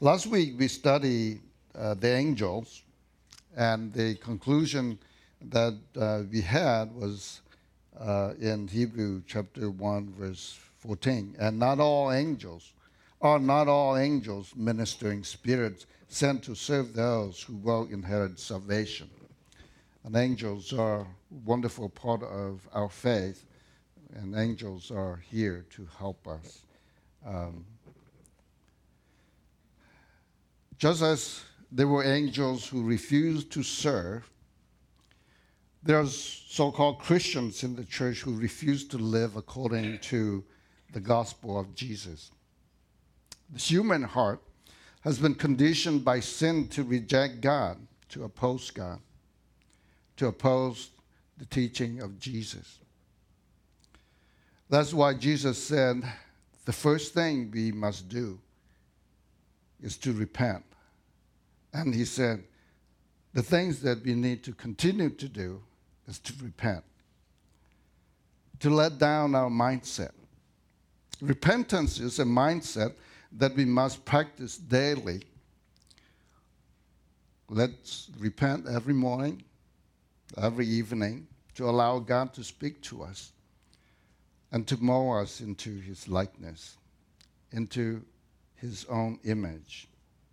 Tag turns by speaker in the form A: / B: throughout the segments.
A: Last week we studied the angels, and the conclusion that we had was in Hebrew chapter 1, verse 14. And not all angels ministering spirits sent to serve those who will inherit salvation. And angels are a wonderful part of our faith, and angels are here to help us. Just as there were angels who refused to serve, there are so-called Christians in the church who refuse to live according to the gospel of Jesus. The human heart has been conditioned by sin to reject God, to oppose God, to oppose the teaching of Jesus. That's why Jesus said the first thing we must do is to repent. And he said the things that we need to continue to do is to repent, to let down our mindset. Repentance is a mindset that we must practice daily. Let's repent every morning, every evening, to allow God to speak to us and to mold us into his likeness, into his own image.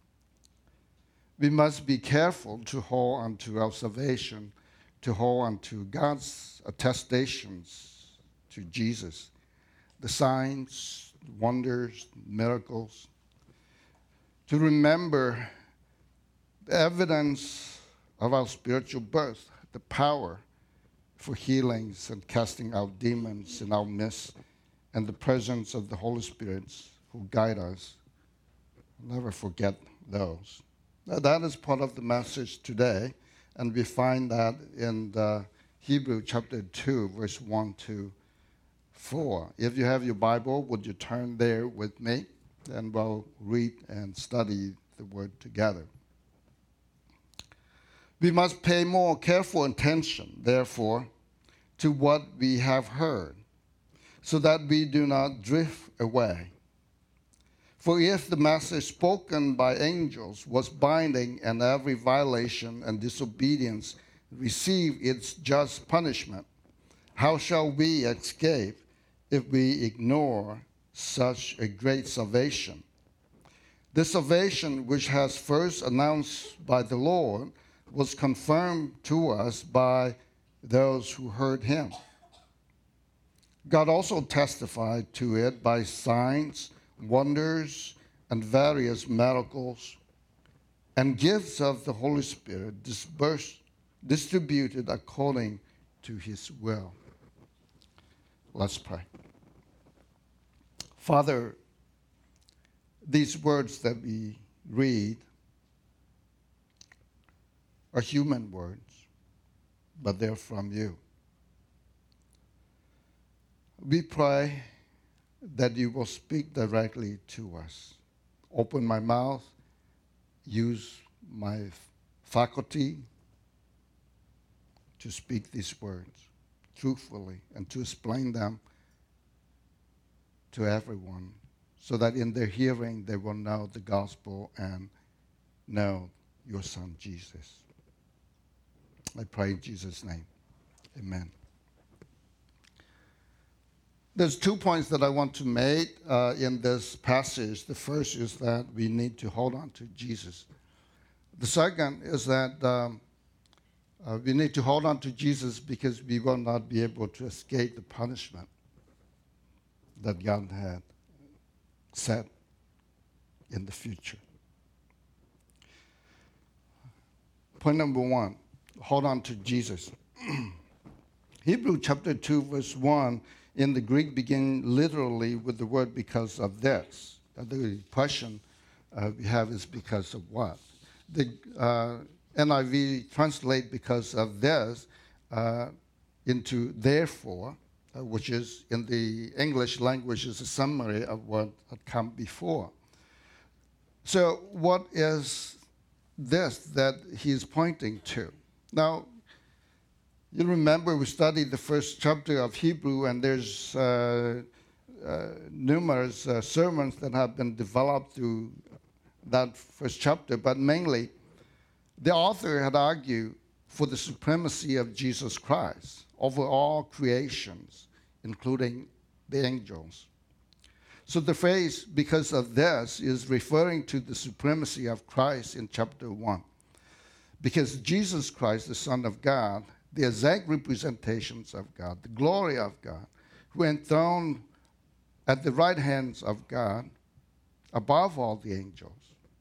A: We must be careful to hold on to our salvation, to hold on to God's attestations to Jesus, the signs, wonders, miracles, to remember the evidence of our spiritual birth, the power for healings and casting out demons in our midst, and the presence of the Holy Spirit who guide us. Never forget those. Now, that is part of the message today, and we find that in Hebrew chapter 2, verse 1 to 4. If you have your Bible, would you turn there with me? And we'll read and study the word together. We must pay more careful attention, therefore, to what we have heard, so that we do not drift away. For if the message spoken by angels was binding and every violation and disobedience receive its just punishment, how shall we escape if we ignore such a great salvation? The salvation which has first announced by the Lord was confirmed to us by those who heard him. God also testified to it by signs, wonders, and various miracles, and gifts of the Holy Spirit distributed according to his will. Let's pray. Father, these words that we read are human words, but they're from you. We pray that you will speak directly to us. Open my mouth, use my faculty to speak these words truthfully and to explain them to everyone, so that in their hearing they will know the gospel and know your Son, Jesus. I pray in Jesus' name. Amen. There's 2 points that I want to make in this passage. The first is that we need to hold on to Jesus. The second is that we need to hold on to Jesus because we will not be able to escape the punishment that God had set in the future. Point number 1, hold on to Jesus. Hebrew chapter 2, verse 1 in the Greek begin literally with the word because of this. The question we have is because of what? The NIV translate because of this into therefore, which is in the English language is a summary of what had come before. So what is this that he's pointing to? Now, you remember we studied the first chapter of Hebrew, and there's numerous sermons that have been developed through that first chapter, but mainly the author had argued for the supremacy of Jesus Christ over all creations, including the angels. So the phrase, because of this, is referring to the supremacy of Christ in chapter 1. Because Jesus Christ, the Son of God, the exact representations of God, the glory of God, who enthroned at the right hands of God, above all the angels.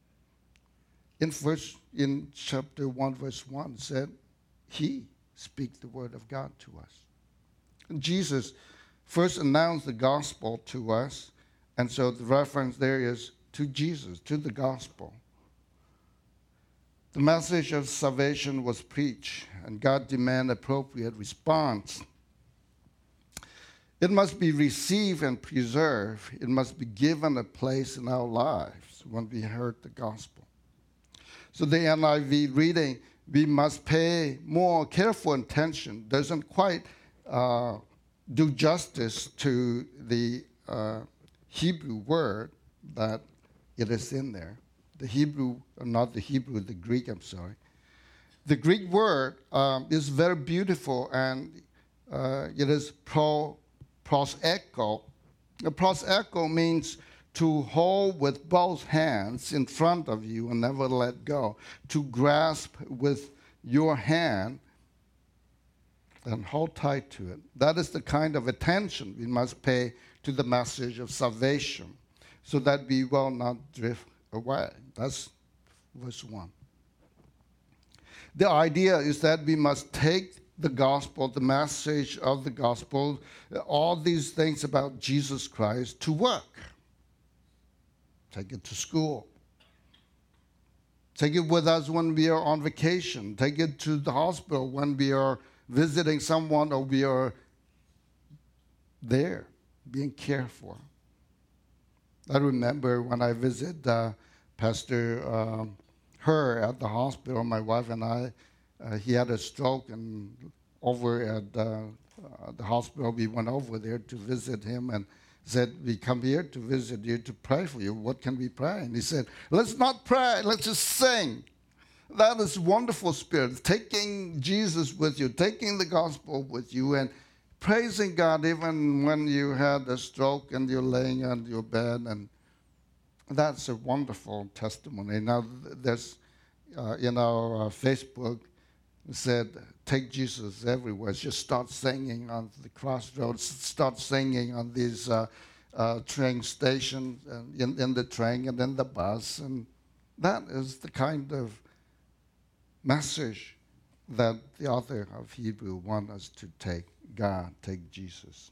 A: In chapter 1, verse 1, said, He speaks the word of God to us. And Jesus first announced the gospel to us, and so the reference there is to Jesus, to the gospel. The message of salvation was preached, and God demanded appropriate response. It must be received and preserved. It must be given a place in our lives when we heard the gospel. So the NIV reading, we must pay more careful attention, doesn't quite do justice to the Hebrew word that it is in there. The Hebrew, not the Hebrew, the Greek, I'm sorry. The Greek word is very beautiful, and it is proseko. Proseko means to hold with both hands in front of you and never let go. To grasp with your hand and hold tight to it. That is the kind of attention we must pay to the message of salvation so that we will not drift away. That's verse 1. The idea is that we must take the gospel, the message of the gospel, all these things about Jesus Christ to work. Take it to school. Take it with us when we are on vacation. Take it to the hospital when we are visiting someone or we are there being cared for. I remember when I visited Pastor Her at the hospital, my wife and I, he had a stroke, and over at the hospital, we went over there to visit him and said, we come here to visit you, to pray for you. What can we pray? And he said, let's not pray, let's just sing. That is wonderful spirit, taking Jesus with you, taking the gospel with you, and praising God even when you had a stroke and you're laying on your bed. And that's a wonderful testimony. Now, there's, in our Facebook, said, take Jesus everywhere. Just start singing on the crossroads, start singing on these train stations, in the train and in the bus. And that is the kind of message that the author of Hebrew wants us to take. God, take Jesus.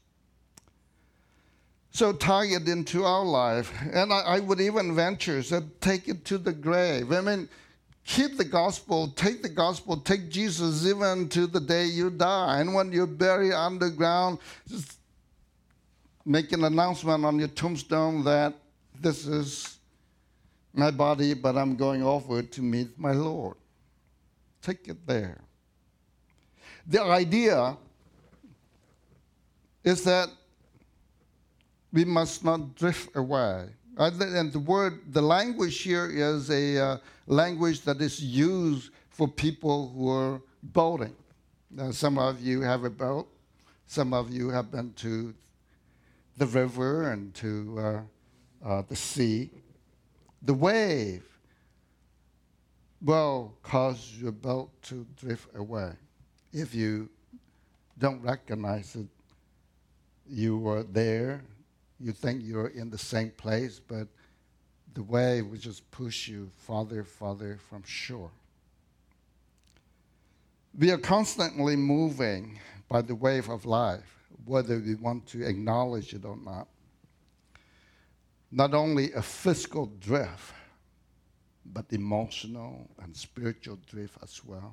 A: So tie it into our life. And I would even venture, said, take it to the grave. I mean, keep the gospel, take Jesus even to the day you die. And when you're buried underground, just make an announcement on your tombstone that this is my body, but I'm going over to meet my Lord. Take it there. The idea is that we must not drift away. And the language here is a language that is used for people who are boating. Now, some of you have a boat. Some of you have been to the river and to the sea. The wave will cause your boat to drift away. If you don't recognize it, you were there, you think you're in the same place, but the wave will just push you farther from shore. We are constantly moving by the wave of life, whether we want to acknowledge it or not. Not only a physical drift, but emotional and spiritual drift as well.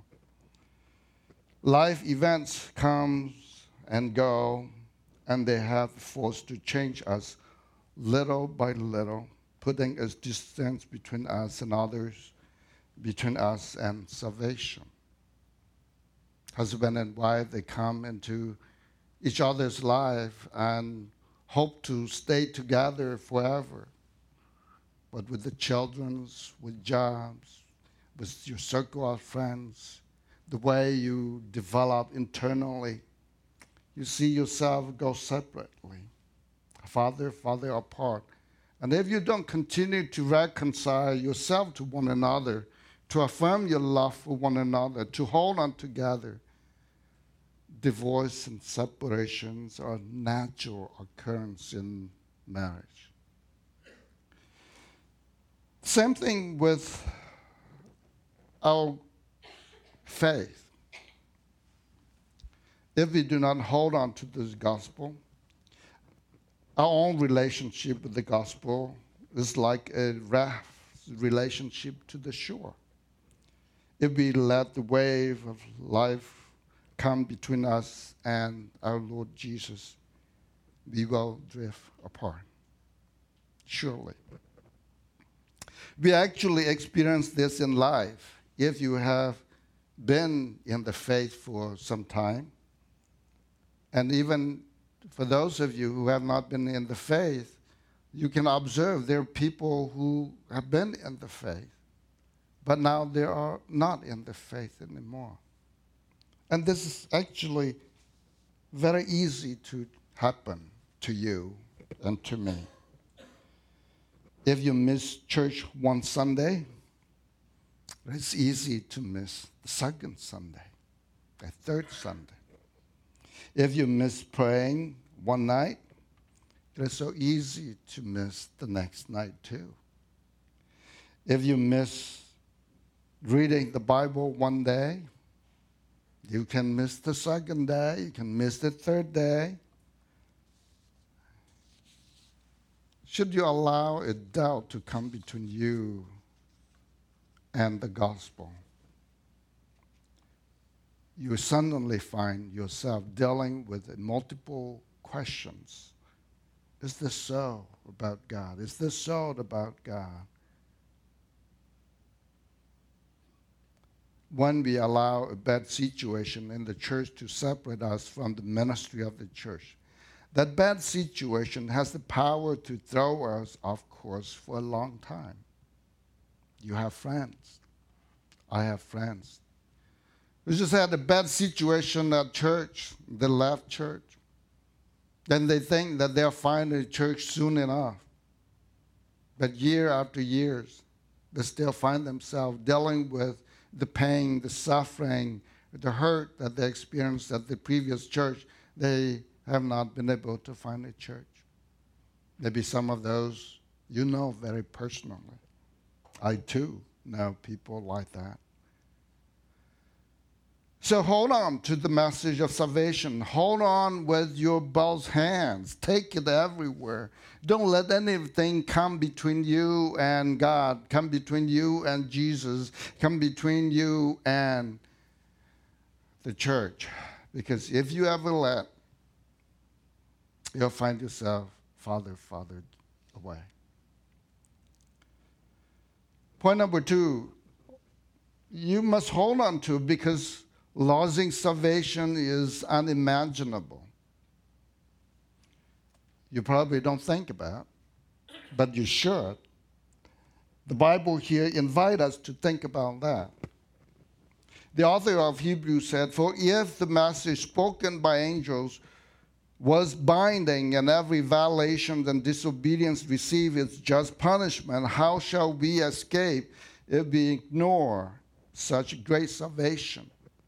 A: Life events come and go, and they have force to change us little by little, putting a distance between us and others, between us and salvation. Husband and wife, they come into each other's life and hope to stay together forever. but with the children, with jobs, with your circle of friends, the way you develop internally. You see yourself go separately, farther apart. And if you don't continue to reconcile yourself to one another, to affirm your love for one another, to hold on together, divorce and separations are a natural occurrence in marriage. Same thing with our faith. If we do not hold on to this gospel, our own relationship with the gospel is like a raft relationship to the shore. If we let the wave of life come between us and our Lord Jesus, we will drift apart, surely. We actually experience this in life. If you have been in the faith for some time, and even for those of you who have not been in the faith, you can observe there are people who have been in the faith, but now they are not in the faith anymore. And this is actually very easy to happen to you and to me. If you miss church one Sunday, it's easy to miss the second Sunday, the third Sunday. If you miss praying one night, it's so easy to miss the next night too. If you miss reading the Bible one day, you can miss the second day, you can miss the third day. Should you allow a doubt to come between you and the gospel, you suddenly find yourself dealing with multiple questions. Is this so about God? Is this so about God? When we allow a bad situation in the church to separate us from the ministry of the church, that bad situation has the power to throw us off course for a long time. You have friends. I have friends. We just had a bad situation at church. They left church. Then they think that they'll find a church soon enough. But year after years, they still find themselves dealing with the pain, the suffering, the hurt that they experienced at the previous church. They have not been able to find a church. Maybe some of those you know very personally. I too know people like that. So hold on to the message of salvation. Hold on with your both hands. Take it everywhere. Don't let anything come between you and God, come between you and Jesus, come between you and the church. Because if you ever let, you'll find yourself farther away. Point number 2, you must hold on to, because losing salvation is unimaginable. You probably don't think about, but you should. The Bible here invites us to think about that. The author of Hebrews said, "For if the message spoken by angels was binding, and every violation and disobedience receive its just punishment, how shall we escape if we ignore such great salvation?"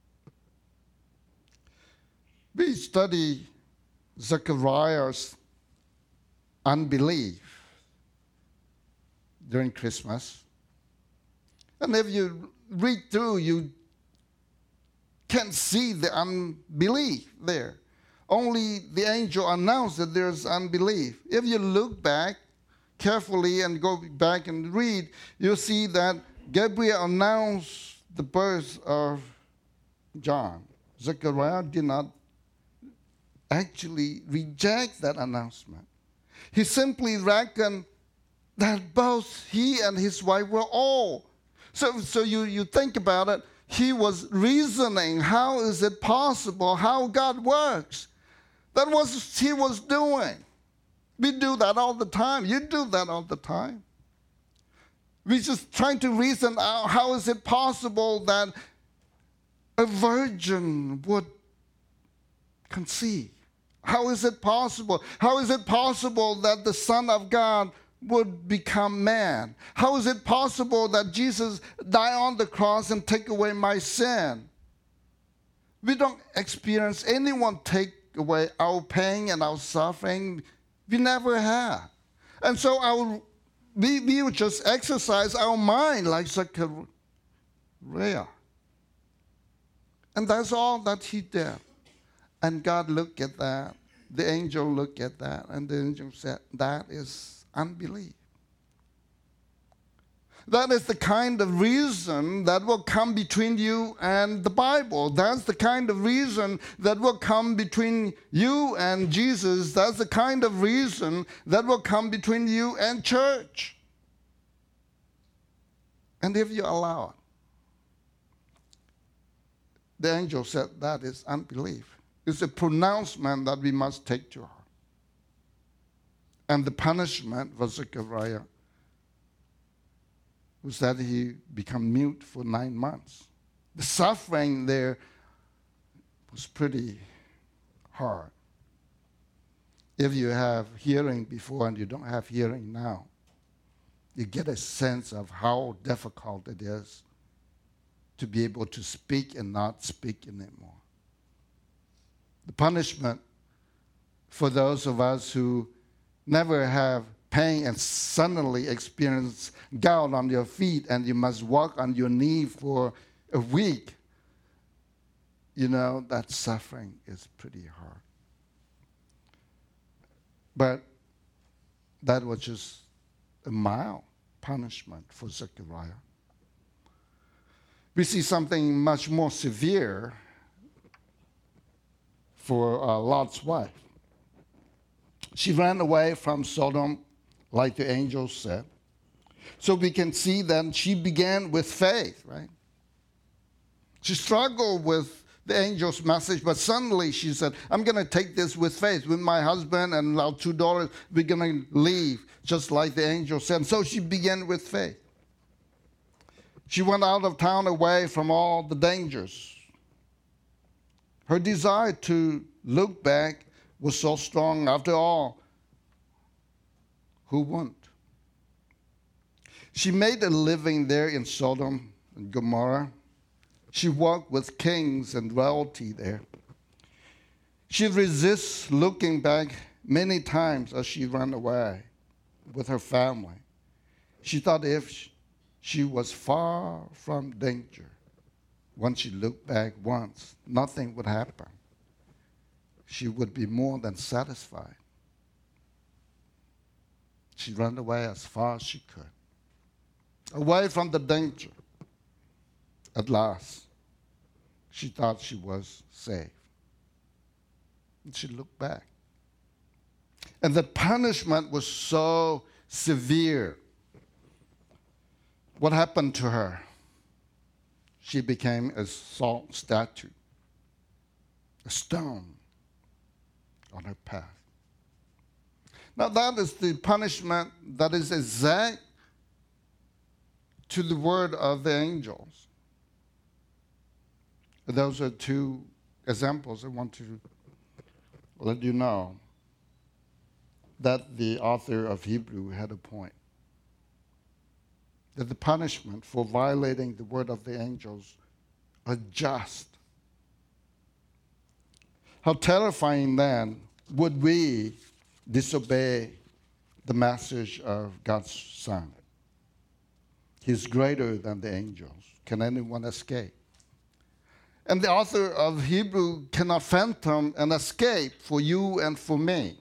A: We study Zechariah's unbelief during Christmas. And if you read through, you can't see the unbelief there. Only the angel announced that there's unbelief. If you look back carefully and go back and read, you'll see that Gabriel announced the birth of John. Zechariah did not actually reject that announcement. He simply reckoned that both he and his wife were old. So you think about it, he was reasoning, how is it possible, how God works? That was he was doing. We do that all the time. You do that all the time. We're just trying to reason out how is it possible that a virgin would conceive? How is it possible? How is it possible that the Son of God would become man? How is it possible that Jesus died on the cross and take away my sin? We don't experience anyone take away our pain and our suffering. We never have. And so we would just exercise our mind like Zechariah. And that's all that he did. And God looked at that. The angel looked at that. And the angel said, that is unbelief. That is the kind of reason that will come between you and the Bible. That's the kind of reason that will come between you and Jesus. That's the kind of reason that will come between you and church. And if you allow it, the angel said that is unbelief. It's a pronouncement that we must take to heart. And the punishment for Zechariah was that he became mute for 9 months. The suffering there was pretty hard. If you have hearing before and you don't have hearing now, you get a sense of how difficult it is to be able to speak and not speak anymore. The punishment for those of us who never have pain and suddenly experience gout on your feet and you must walk on your knee for a week, you know, that suffering is pretty hard. But that was just a mild punishment for Zechariah. We see something much more severe for Lot's wife. She ran away from Sodom, like the angel said. So we can see that she began with faith, right? She struggled with the angel's message, but suddenly she said, I'm going to take this with faith. With my husband and our 2 daughters, we're going to leave, just like the angel said. And so she began with faith. She went out of town away from all the dangers. Her desire to look back was so strong. After all, who wouldn't? She made a living there in Sodom and Gomorrah. She walked with kings and royalty there. She resists looking back many times as she ran away with her family. She thought if she was far from danger, once she looked back once, nothing would happen. She would be more than satisfied. She ran away as far as she could, away from the danger. At last, she thought she was safe. And she looked back. And the punishment was so severe. What happened to her? She became a salt statue, a stone on her path. Now that is the punishment that is exact to the word of the angels. Those are 2 examples I want to let you know that the author of Hebrew had a point. That the punishment for violating the word of the angels are just. How terrifying then would we disobey the message of God's Son? He's greater than the angels. Can anyone escape? And the author of Hebrew cannot fathom an escape for you and for me.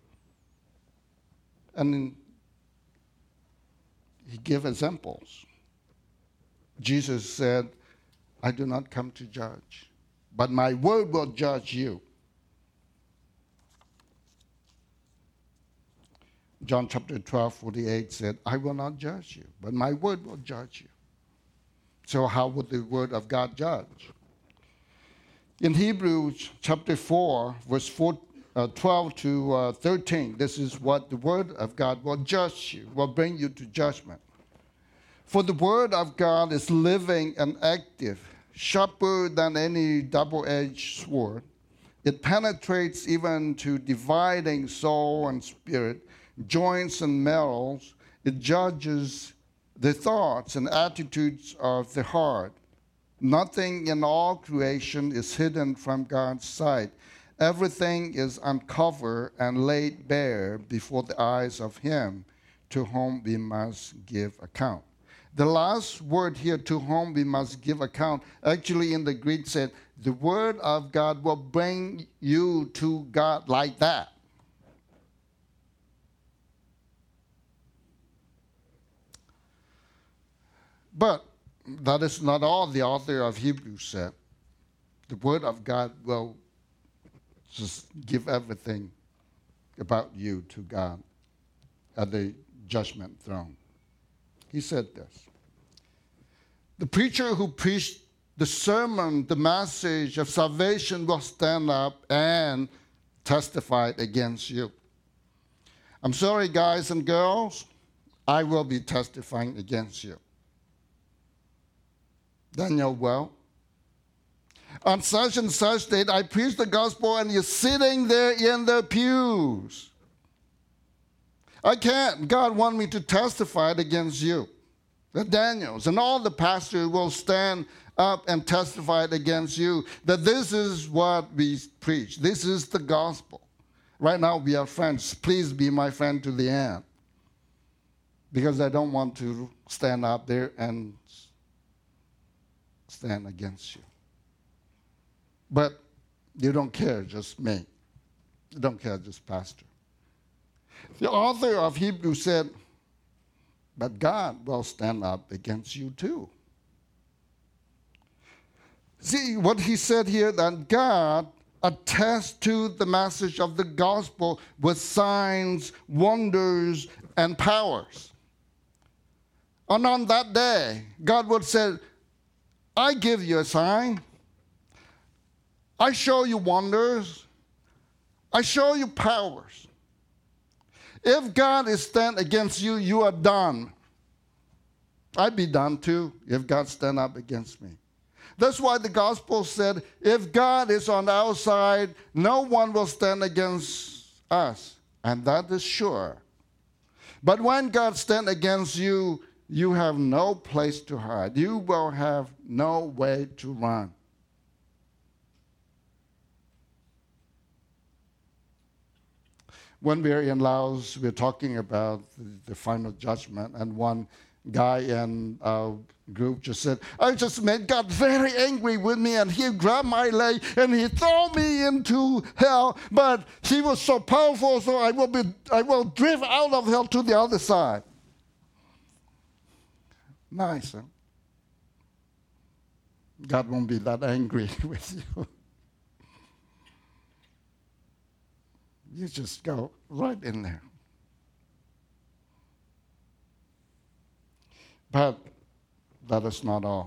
A: And he gave examples. Jesus said, I do not come to judge, but my word will judge you. John chapter 12:48 said, I will not judge you, but my word will judge you. So how would the word of God judge? In Hebrews chapter 4, verse 12 to 13, this is what the word of God will judge you, will bring you to judgment. For the word of God is living and active, sharper than any double-edged sword. It penetrates even to dividing soul and spirit, joints and marrows. It judges the thoughts and attitudes of the heart. Nothing in all creation is hidden from God's sight. Everything is uncovered and laid bare before the eyes of Him to whom we must give account. The last word here, to whom we must give account, actually in the Greek said, the word of God will bring you to God like that. But that is not all the author of Hebrews said. The word of God will just give everything about you to God at the judgment throne. He said this. The preacher who preached the sermon, the message of salvation, will stand up and testify against you. I'm sorry, guys and girls, I will be testifying against you. Daniel, well, on such and such date, I preached the gospel and you're sitting there in the pews. I can't. God want me to testify against you. The Daniels and all the pastors will stand up and testify against you that this is what we preach. This is the gospel. Right now we are friends. Please be my friend to the end. Because I don't want to stand up there and stand against you. But you don't care, just me. You don't care, just pastor. The author of Hebrews said, but God will stand up against you too. See what he said here, that God attests to the message of the gospel with signs, wonders, and powers. And on that day, God would say, I give you a sign. I show you wonders. I show you powers. If God is stand against you, you are done. I'd be done too if God stand up against me. That's why the gospel said, if God is on our side, no one will stand against us. And that is sure. But when God stands against you, you have no place to hide. You will have no way to run. When we were in Laos, we were talking about the final judgment, and one guy in our group just said, I just made God very angry with me, and he grabbed my leg and he threw me into hell, but he was so powerful, so I will drift out of hell to the other side. Nice, huh? God won't be that angry with you. You just go right in there. But that is not all.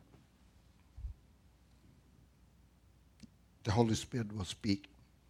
A: The Holy Spirit will speak.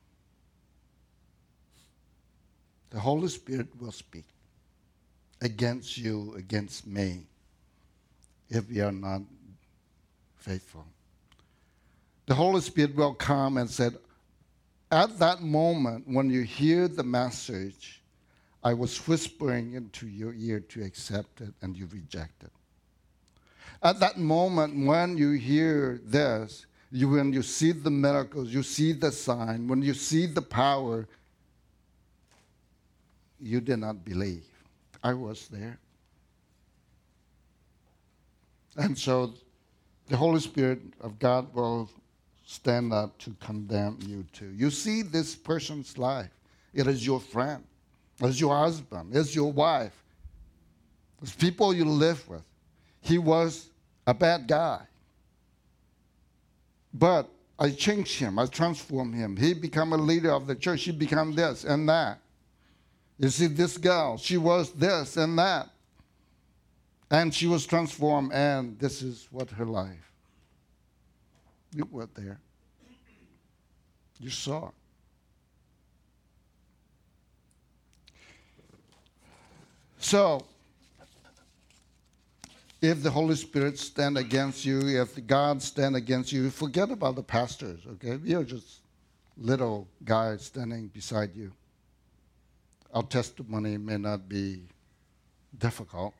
A: The Holy Spirit will speak against you, against me, if we are not faithful. The Holy Spirit will come and say, at that moment, when you hear the message, I was whispering into your ear to accept it, and you reject it. At that moment, when you hear this, when you see the miracles, you see the sign, when you see the power, you did not believe. I was there. And so the Holy Spirit of God will stand up to condemn you too. You see this person's life. It is your friend. It is your husband. It is your wife. It's people you live with. He was a bad guy. But I changed him. I transformed him. He became a leader of the church. He became this and that. You see, this girl, she was this and that. And she was transformed, and this is what her life. You were there. You saw it. So, If the Holy Spirit stand against you, if God stand against you, forget about the pastors, okay? We are just little guys standing beside you. Our testimony may not be difficult.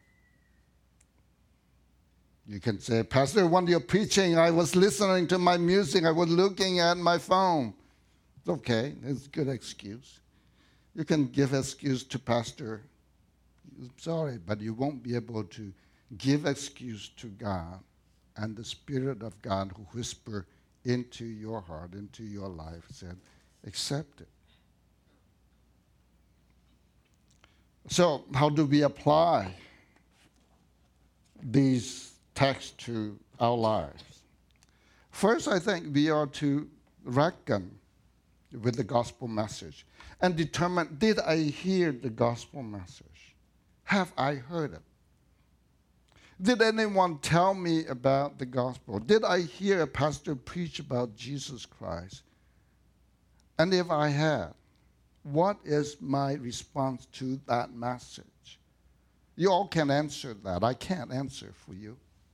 A: You can say, Pastor, when you're preaching, I was listening to my music, I was looking at my phone. It's okay, it's a good excuse. You can give excuse to Pastor. I'm sorry, but you won't be able to give excuse to God and the Spirit of God who whisper into your heart, into your life, said, accept it. So how do we apply these texts to our lives? First, I think we are to reckon with the gospel message and determine, did I hear the gospel message? Have I heard it? Did anyone tell me about the gospel? Did I hear a pastor preach about Jesus Christ? And if I had, what is my response to that message? You all can answer that. I can't answer for you.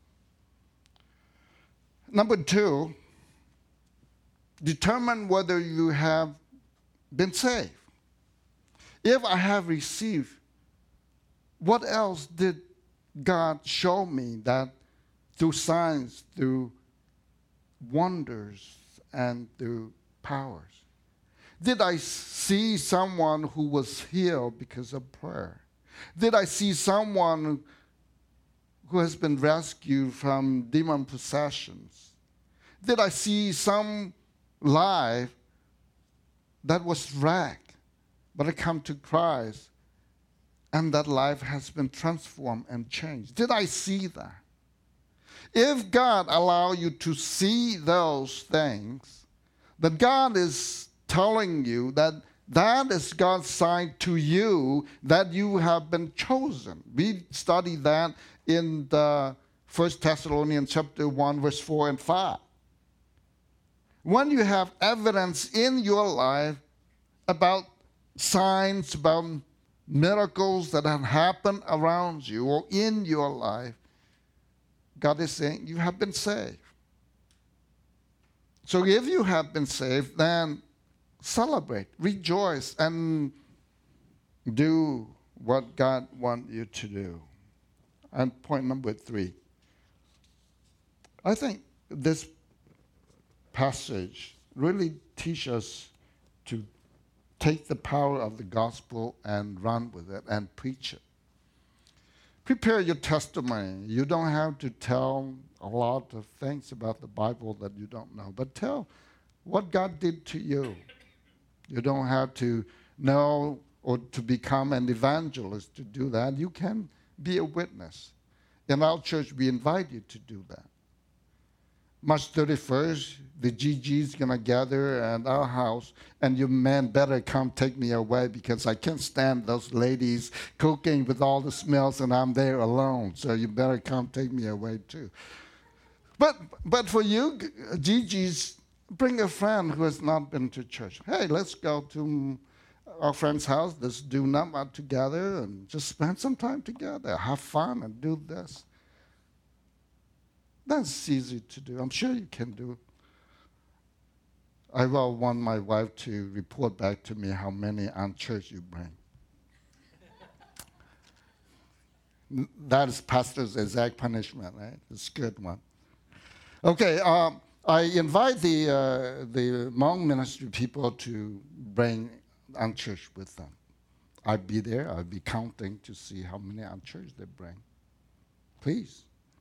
A: Number two, determine whether you have been saved. If I have received, what else did God show me that through signs, through wonders, and through powers? Did I see someone who was healed because of prayer? Did I see someone who has been rescued from demon possessions? Did I see some life that was wrecked, but it come to Christ, and that life has been transformed and changed? Did I see that? If God allow you to see those things, that God is telling you that that is God's sign to you that you have been chosen. We studied that in the 1 Thessalonians chapter 1, verse 4 and 5. When you have evidence in your life about signs, about miracles that have happened around you or in your life, God is saying you have been saved. So if you have been saved, then celebrate, rejoice, and do what God wants you to do. And point number 3. I think this passage really teaches us to take the power of the gospel and run with it and preach it. Prepare your testimony. You don't have to tell a lot of things about the Bible that you don't know, but tell what God did to you. You don't have to know or to become an evangelist to do that. You can be a witness. In our church, we invite you to do that. March 31st, the GG's going to gather at our house, and you men better come take me away because I can't stand those ladies cooking with all the smells and I'm there alone. So you better come take me away too. But for you, GG's, bring a friend who has not been to church. Hey, let's go to our friend's house. Let's do Nama together and just spend some time together. Have fun and do this. That's easy to do. I'm sure you can do. I will want my wife to report back to me how many church you bring. That is pastor's exact punishment, right? It's a good one. Okay, I invite the Hmong ministry people to bring church with them. I'll be there. I'll be counting to see how many church they bring. Please.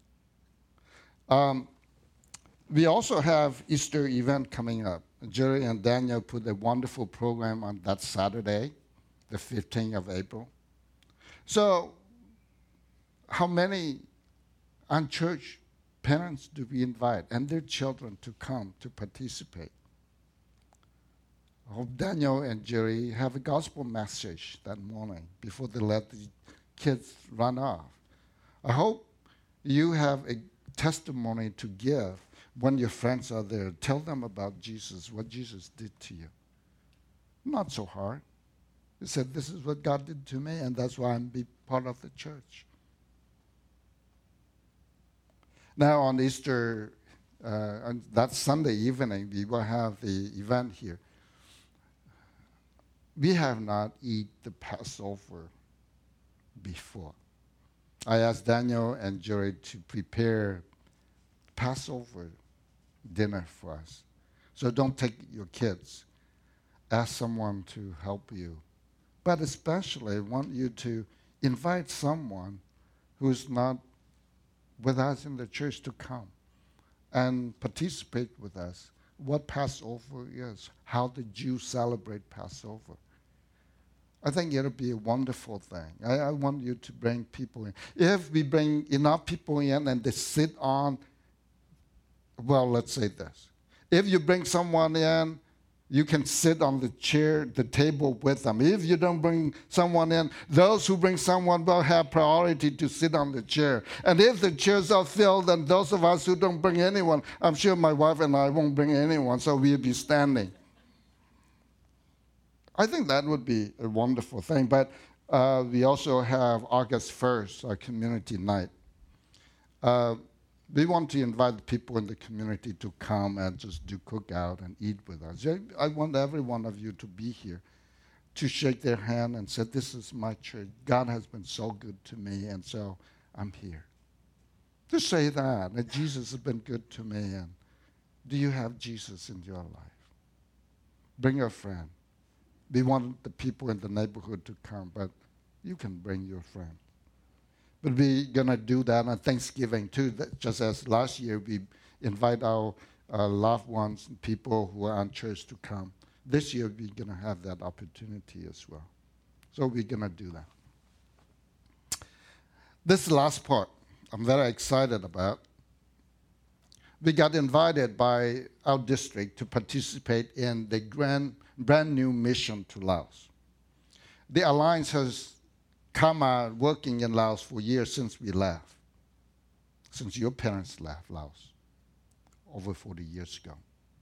A: We also have Easter event coming up. Jerry and Daniel put a wonderful program on that Saturday, the 15th of April. So how many unchurched parents do we invite and their children to come to participate? I hope Daniel and Jerry have a gospel message that morning before they let the kids run off. I hope you have a testimony to give when your friends are there. Tell them about Jesus, what Jesus did to you. Not so hard. He said, this is what God did to me, and that's why I'm be part of the church. Now on Easter, on that Sunday evening, we will have the event here. We have not eaten the Passover before. I asked Daniel and Jerry to prepare Passover dinner for us. So don't take your kids. Ask someone to help you. But especially, I want you to invite someone who's not with us in the church to come and participate with us. What Passover is, how the Jews celebrate Passover. I think it'll be a wonderful thing. I want you to bring people in. If we bring enough people in and they sit on, well, let's say this. If you bring someone in, you can sit on the chair, the table with them. If you don't bring someone in, those who bring someone will have priority to sit on the chair. And if the chairs are filled, then those of us who don't bring anyone, I'm sure my wife and I won't bring anyone, so we'll be standing. I think that would be a wonderful thing. But we also have August 1st, our community night. We want to invite the people in the community to come and just do cookout and eat with us. I want every one of you to be here, to shake their hand and say, this is my church. God has been so good to me, and so I'm here. Just say that Jesus has been good to me. And do you have Jesus in your life? Bring a friend. We want the people in the neighborhood to come, but you can bring your friend. But we're going to do that on Thanksgiving too. Just as last year, we invite our loved ones and people who are in church to come. This year, we're going to have that opportunity as well. So we're going to do that. This last part, I'm very excited about. We got invited by our district to participate in the brand new mission to Laos. The Alliance has come out working in Laos for years since we left, since your parents left Laos over 40 years ago.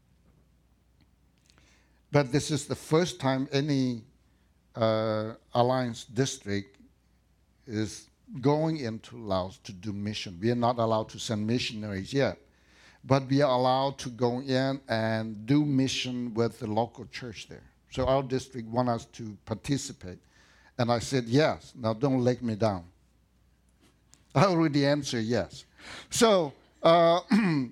A: But this is the first time any Alliance district is going into Laos to do mission. We are not allowed to send missionaries yet, but we are allowed to go in and do mission with the local church there. So our district wants us to participate. And I said, yes. Now, don't let me down. I already answered yes. So our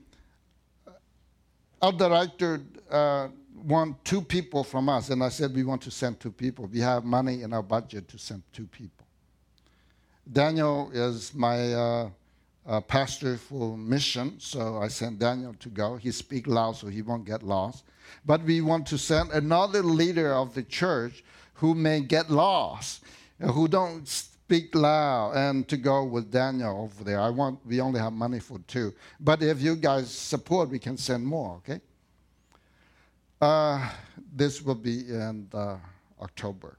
A: director want 2 people from us. And I said, we want to send 2 people. We have money in our budget to send 2 people. Daniel is my pastor for mission, so I sent Daniel to go. He speaks Lao, so he won't get lost. But we want to send another leader of the church who may get lost, who don't speak Lao, and to go with Daniel over there. We only have money for 2. But if you guys support, we can send more, okay? This will be in October.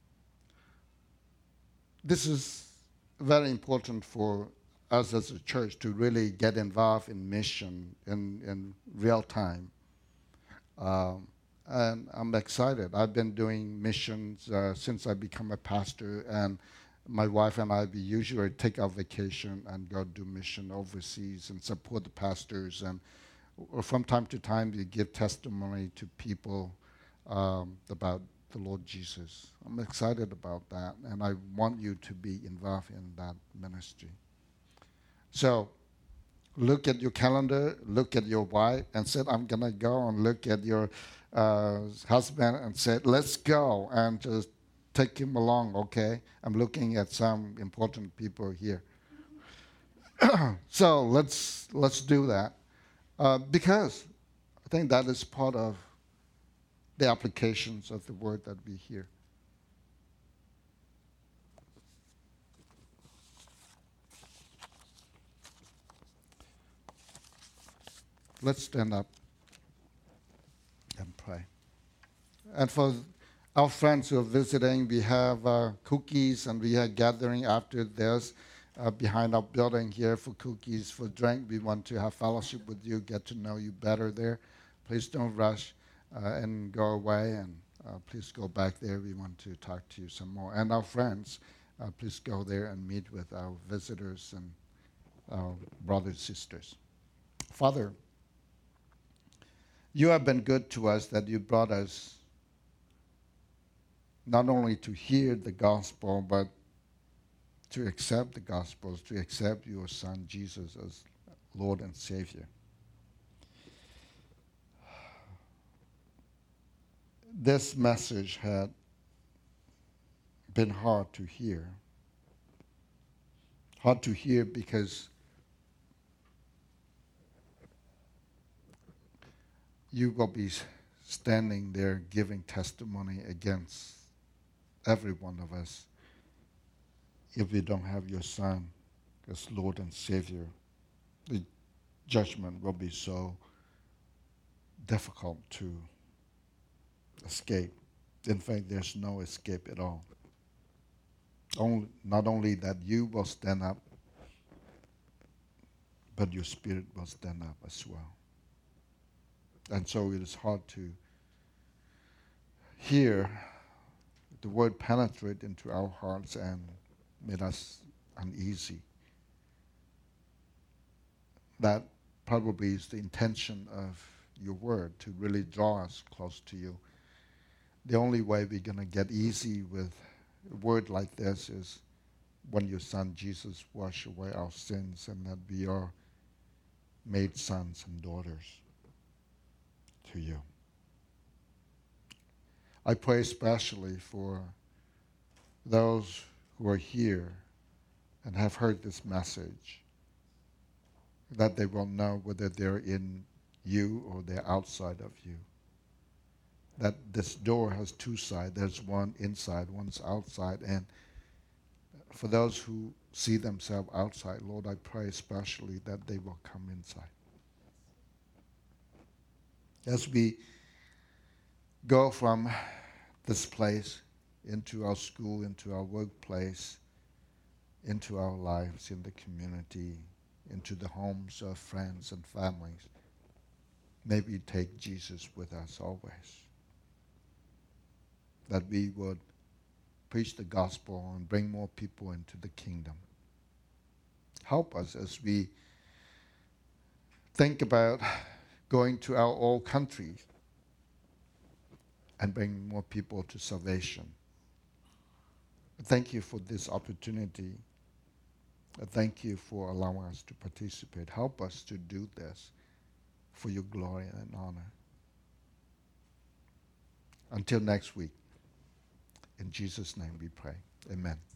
A: This is very important for us as a church to really get involved in mission in real time. And I'm excited. I've been doing missions since I became a pastor, and my wife and I, we usually take our vacation and go do mission overseas and support the pastors. And from time to time, we give testimony to people about the Lord Jesus. I'm excited about that, and I want you to be involved in that ministry. So look at your calendar, look at your wife, and said, I'm going to go, and look at your husband and said, let's go, and just take him along, okay? I'm looking at some important people here. So let's do that, because I think that is part of the applications of the word that we hear. Let's stand up and pray. And for our friends who are visiting, we have cookies, and we are gathering after this behind our building here for cookies, for drink. We want to have fellowship with you, get to know you better there. Please don't rush and go away, and please go back there. We want to talk to you some more. And our friends, please go there and meet with our visitors and our brothers and sisters. Father, you have been good to us that you brought us not only to hear the gospel, but to accept the gospels, to accept your Son Jesus as Lord and Savior. This message had been hard to hear. Hard to hear because you will be standing there giving testimony against every one of us if we don't have your Son as Lord and Savior. The judgment will be so difficult to escape. In fact, there's no escape at all. Not only that you will stand up, but your spirit will stand up as well. And so it is hard to hear the word penetrate into our hearts and make us uneasy. That probably is the intention of your word, to really draw us close to you. The only way we're going to get easy with a word like this is when your Son Jesus washed away our sins and that we are made sons and daughters to you. I pray especially for those who are here and have heard this message, that they will know whether they're in you or they're outside of you. That this door has two sides. There's one inside, one's outside. And for those who see themselves outside, Lord, I pray especially that they will come inside. As we go from this place into our school, into our workplace, into our lives in the community, into the homes of friends and families, may we take Jesus with us always. That we would preach the gospel and bring more people into the kingdom. Help us as we think about going to our old countries and bring more people to salvation. Thank you for this opportunity. Thank you for allowing us to participate. Help us to do this for your glory and honor. Until next week, in Jesus' name we pray. Amen.